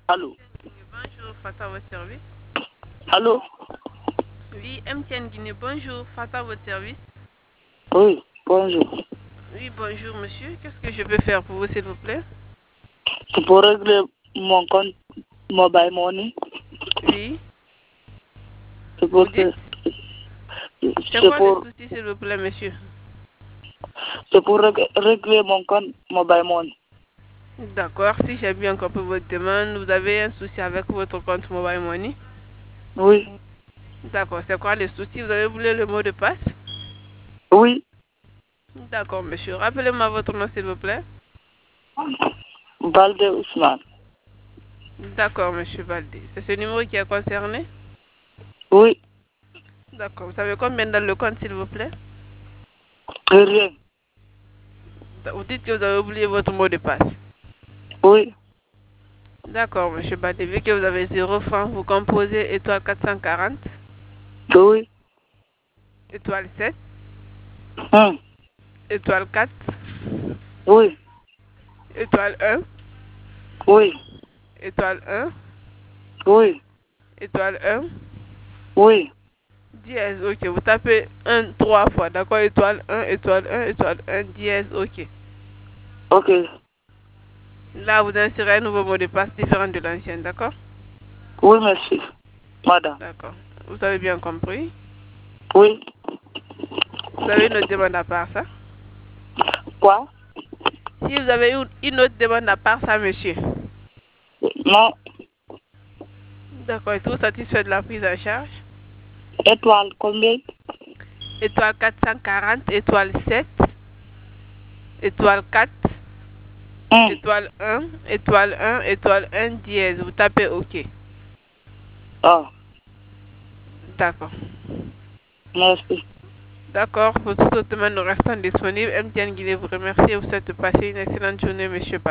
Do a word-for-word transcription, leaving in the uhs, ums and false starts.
Allô? Bonjour, Fata à votre service. Allô? Oui, M T N Guinée, bonjour, Fata à votre service. Oui, bonjour. Oui, bonjour monsieur, qu'est-ce que je peux faire pour vous s'il vous plaît? C'est pour régler mon compte Mobile Money. Oui, C'est vous pour dites? que... C'est C'est quoi le pour, souci s'il vous plaît monsieur? c'est pour rég- régler mon compte Mobile Money. D'accord, si j'ai bien compris votre demande, vous avez un souci avec votre compte Mobile Money? Oui, D'accord, c'est quoi le souci? Vous avez voulu le mot de passe? oui. D'accord monsieur, rappelez-moi votre nom s'il vous plaît. Balde Ousmane. D'accord monsieur Baldé, c'est ce numéro qui est concerné? Oui, D'accord, vous avez combien dans le compte s'il vous plaît? rien. Vous dites que vous avez oublié votre mot de passe. Oui, D'accord, monsieur Baldé, vu que vous avez zéro franc, vous composez étoile quatre cent quarante, oui. étoile sept, Hum, étoile quatre, oui, étoile un, oui, étoile un, oui, étoile un, oui. dièse, ok. Vous tapez un trois fois, d'accord? Étoile un, étoile un, étoile un, dièse, ok. Ok. Là, vous insérez un nouveau mot de passe différent de l'ancien, d'accord? Oui, merci. Madame. D'accord. Vous avez bien compris? Oui. Vous avez une autre demande à part ça? Quoi? Si vous avez une une autre demande à part ça, monsieur. Non. D'accord. Êtes-vous satisfait de la prise en charge? Étoile combien? Étoile quatre cent quarante, étoile sept, étoile quatre, Hum. étoile un, étoile un, étoile un, dièse. Vous tapez OK. Ah, D'accord. merci. D'accord. Pour toute autre demande, nous restons disponibles. M T N Guinée vous remercie et vous souhaite de passer une excellente journée, monsieur.